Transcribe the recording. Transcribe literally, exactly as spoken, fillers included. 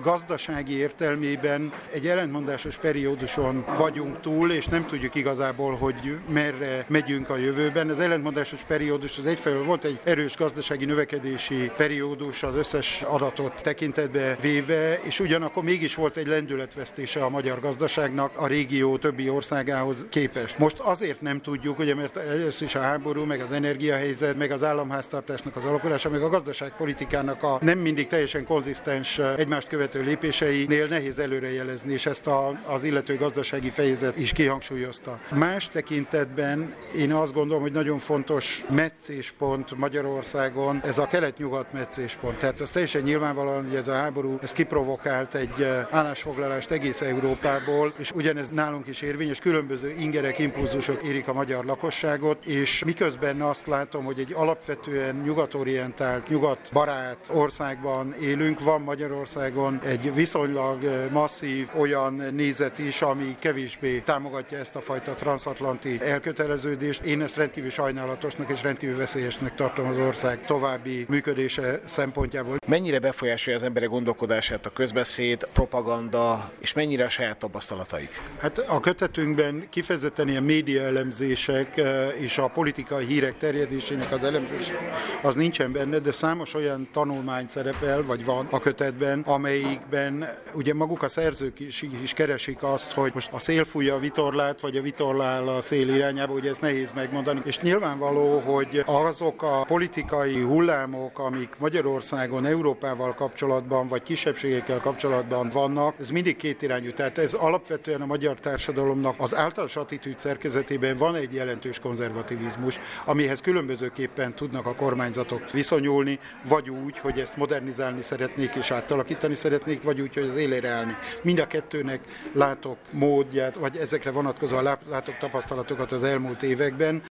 gazdasági értelmében egy ellentmondásos perióduson vagyunk túl, és nem tudjuk igazából, hogy merre megyünk a jövőben. Az ellentmondásos periódus az egyfelől volt egy erős gazdasági növekedési periódus az összes adatot tekintetbe véve, és ugyanakkor mégis volt egy lendületvesztése a magyar gazdaságnak a régió többi országához képest. Most azért nem tudjuk, ugye, mert először is a háború, meg az energiahelyzet, meg az államháztartásnak az alakulása, meg a gazdaságpolitikának a nem mindig teljesen konzisztens egymást követő lépéseinél nehéz előrejelezni, és ezt a, az illető gazdasági fejezet is kihangsúlyozta. Más tekintetben én azt gondolom, hogy nagyon fontos meccéspont Magyarországon ez a kelet-nyugat meccéspont. Tehát ez teljesen nyilvánvalóan, hogy ez a háború ez kiprovokált egy állásfoglalást egész Európából, és ugyanez nálunk is érvényes, különböző ingerek, impulzusok érik a magyar lakosságot, és miközben azt látom, hogy egy alapvetően nyugatorientált, nyugatbarát országban élünk, van Magyarországon egy viszonylag masszív olyan nézet is, ami kevésbé támogatja ezt a fajta transatlanti elköteleződést. Én ezt rendkívül sajnálatosnak és rendkívül veszélyesnek tartom az ország további működése szempontjából. Mennyire befolyásolja az emberek gondolkodását a közbeszéd, a propaganda, és mennyire a saját tapasztalataik? Hát a kötetünkben kifejezetten ilyen média elemzések és a politikai hírek terjedésének az elemzése az nincsen benne, de számos olyan tanulmány szerepel, vagy van a kötetben, amelyikben ugye maguk a szerzők is, is keresik azt, hogy most a szél fújja a vitorlát, vagy a vitorlál a szél irányába, ugye ezt nehéz megmondani, és nyilvánvaló, hogy azok a politikai hullámok, amik Magyarországon, Európával kapcsolatban, vagy kisebbségekkel kapcsolatban vannak, ez mindig kétirányú. Tehát ez alapvetően a magyar társadalomnak az általános attitűd szerkezetében van egy jelentős konzervativizmus, amihez különbözőképpen tudnak a kormányzatok viszonyulni, vagy úgy, hogy ezt modernizálni szeretnék és átalakítani szeretnék, vagy úgy, hogy az élére állni. Mind a kettőnek látok módját, vagy ezekre vonatkozóan látok tapasztalatokat az elmúlt években.